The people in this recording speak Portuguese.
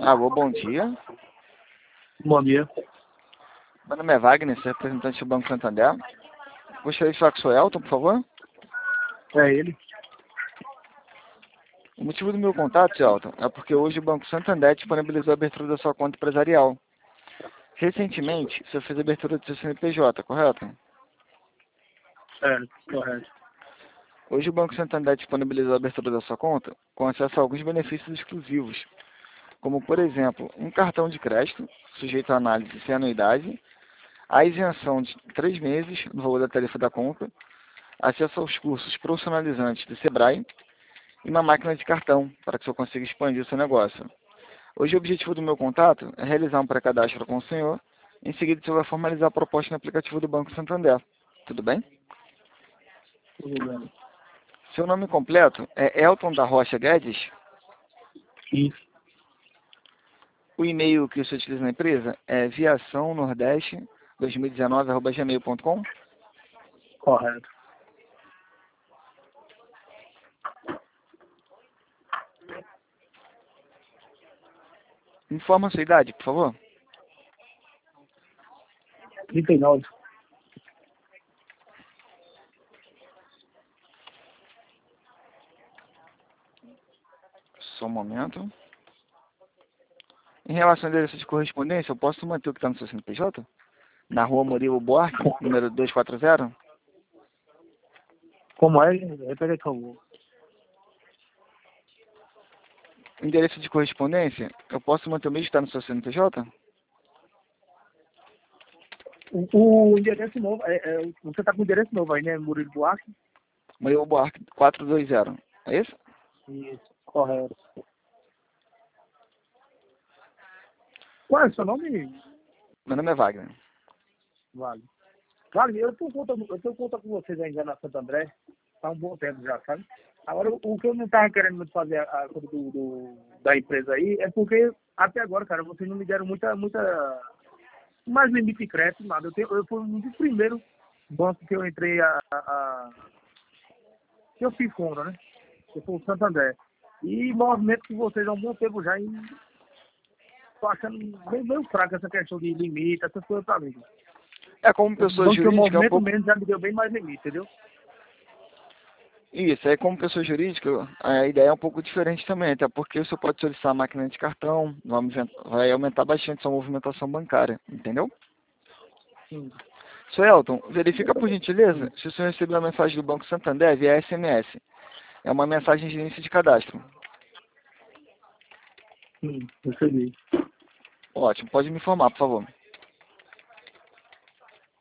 Alô, bom dia. Bom dia. Meu nome é Wagner, sou representante do Banco Santander. Gostaria de falar com o senhor Elton, por favor. É ele? O motivo do meu contato, senhor Elton, é porque hoje o Banco Santander disponibilizou a abertura da sua conta empresarial. Recentemente, o senhor fez a abertura do seu CNPJ, correto? É, correto. Hoje o Banco Santander disponibilizou a abertura da sua conta com acesso a alguns benefícios exclusivos, como, por exemplo, um cartão de crédito, sujeito à análise sem anuidade, a isenção de 3 meses no valor da tarifa da conta, acesso aos cursos profissionalizantes do Sebrae e uma máquina de cartão, para que o senhor consiga expandir o seu negócio. Hoje o objetivo do meu contato é realizar um pré-cadastro com o senhor, em seguida o senhor vai formalizar a proposta no aplicativo do Banco Santander. Tudo bem? Tudo bem. Seu nome completo é Elton da Rocha Guedes. Isso, O e-mail que o senhor utiliza na empresa é viaçãonordeste2019@gmail.com. correto. Informa a sua idade, por favor. 39. Só um momento. Em relação ao endereço de correspondência, eu posso manter o que está no seu CNPJ? Na rua Murilo Buarque, número 240? Como é? Repete, por favor. O endereço de correspondência, eu posso manter o mesmo que está no seu CNPJ? O endereço novo, você está com o endereço novo aí, né? Murilo Buarque? Murilo Buarque 420. É isso? Isso, correto. Qual é o seu nome? Meu nome é Wagner. Vale. Vale, eu tenho conta com vocês ainda na Santo André, há um bom tempo já, sabe? Agora, o que eu não estava querendo muito fazer a coisa da empresa aí é porque, até agora, cara, vocês não me deram muita mais limite de crédito, nada. Eu fui um dos primeiros bancos que eu entrei que eu fiz conta, né? Que foi o Santander. E movimento com vocês há um bom tempo já e tô achando meio fraco essa questão de limite, essas coisas pra mim. É, como O pessoa banco que eu jurídica, é um movimento pouco... menos já me deu bem mais limite, entendeu? Isso, aí como pessoa jurídica, a ideia é um pouco diferente também, até porque você pode solicitar a máquina de cartão, vai aumentar bastante sua movimentação bancária, entendeu? Sim. Sr. Elton, verifica por gentileza se o senhor recebeu a mensagem do Banco Santander via SMS. É uma mensagem de início de cadastro. Sim, recebi. Ótimo, pode me informar, por favor.